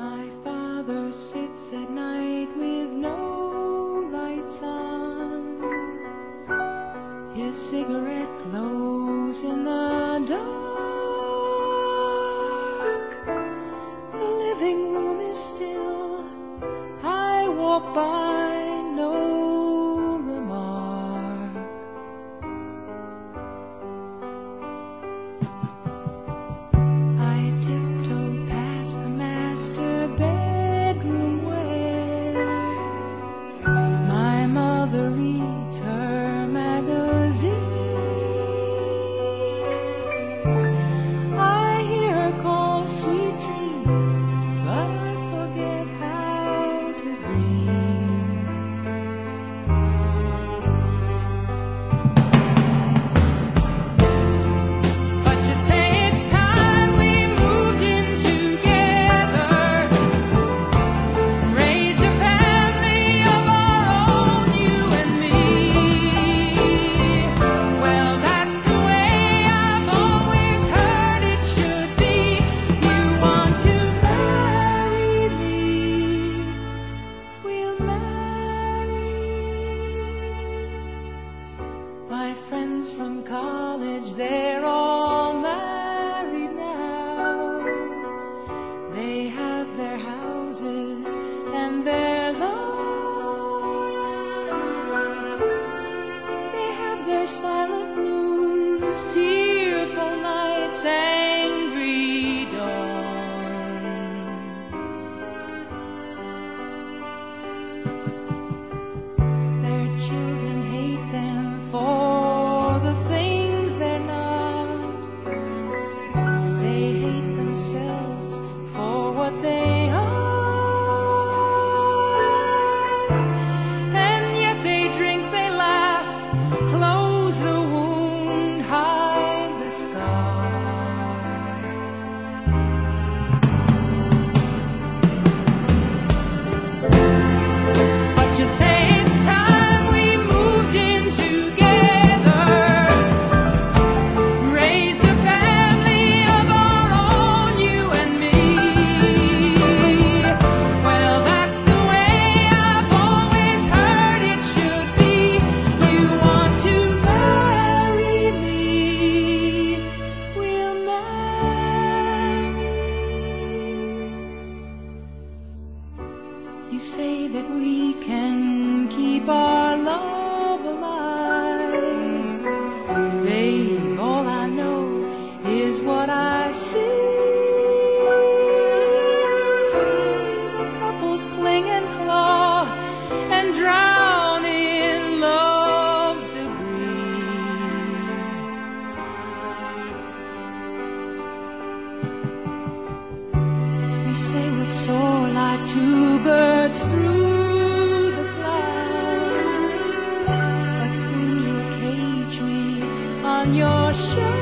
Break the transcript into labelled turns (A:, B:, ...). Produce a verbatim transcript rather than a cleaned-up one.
A: My father sits at night with no lights on. His cigarette glows in the dark. The living room is still. I walk by, no remark. I tiptoe past the master bedroom where my mother reads her magazines. I hear her call sweet dreams, but I forget how to dream. But you say it's time we moved in together, raised a family of our own, you and me. Well, that's the way I've always heard it should be. You want to marry me, we'll marry. My friends from college, they're all married now. They have their houses and their lawns. They have their silent noons, tearful nights, angry dawns. Their children hate them for the things they're not. They hate themselves for what they are. And yet they drink, they laugh, close the wound, hide the scar. But you say it's time we moved in together, raised a family of our own, you and me. Well, that's the way I've always heard it should be. You want to marry me, we'll marry. You say that we can keep our love alive. Babe, all I know is what I see. The couples cling and claw and drown in love's debris. We say we soar like two birds through the clouds, but soon you'll cage me on your shore.